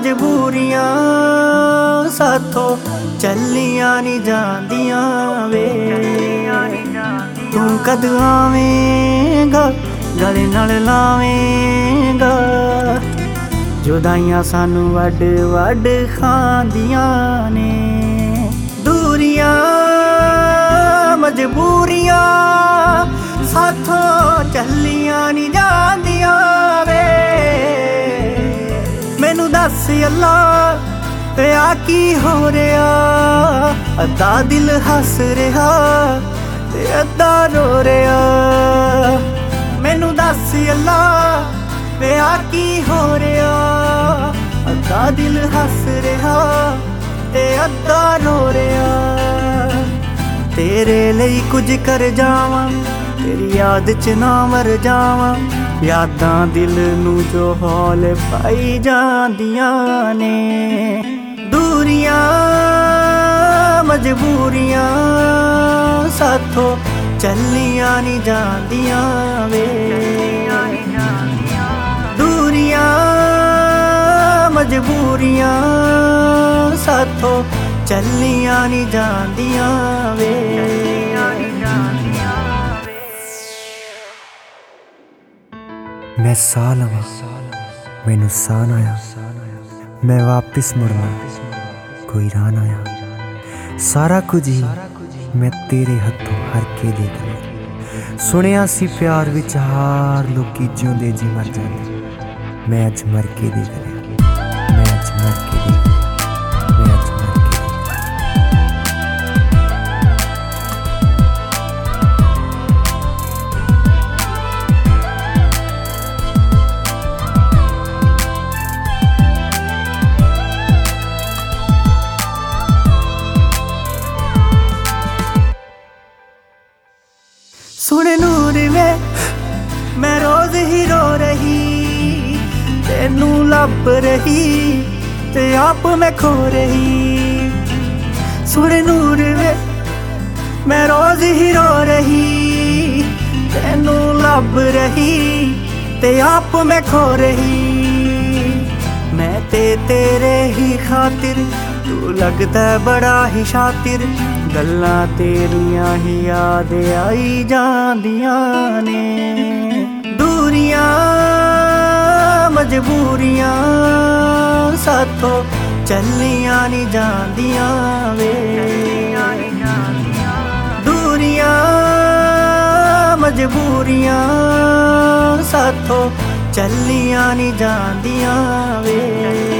मजबूरियां साथों चलियां नहीं जांदियां वे। तू कद आवेंगा गले नाल लावेंगा, जुदाइयां सानू वड वड खांदियां ने। दूरियां मजबूरियां साथों चलियां नहीं जांदियां वे। मैनू दस अल्लाह आ की हो रहा, अद्धा दिल हस रहा ते अद्धा रो रहा। मैनू दस अल्लाह आ की हो रहा, अद्धा दिल हस रहा ते अद्धा रो रहा। तेरे लिए कुछ कर जावां, तेरी याद च ना मर जावां, यादां दिल नू जो हौल पाई जांदियां ने। दूरियां मजबूरियां साथों चलियां नहीं जांदियां वे। दूरियां मजबूरियां साथों चलियां नहीं जांदियां वे। मैं साह लवां मैनू साह ना आया, मैं वापिस मुड़ना कोई राह ना आया। सारा कुछ ही मैं तेरे हथों हर के दे दिया। सुनिया सी प्यार विच हार लोकी जिउंदे जी मर जांदे, मैं अज मर के दे दिया। मैं अज मर के दे दिया, मैं अज मर के दे दिया। सुन नूर वे मैं रोज ही रो रही, तेनू लब रही ते आप मैं खो रही। सुन नूर वे मैं रोज ही रो रही, तेनू लब रही ते आप मैं खो रही। मैं ते तेरे ही खातिर, तू लगदा बड़ा ही शातिर, गल्लां तेरियां ही याद आई जांदियां ने। दूरियां मजबूरियां साथों चलियां नहीं जांदियां वे। दूरियां मजबूरियां साथों चलियां नहीं जांदियां वे।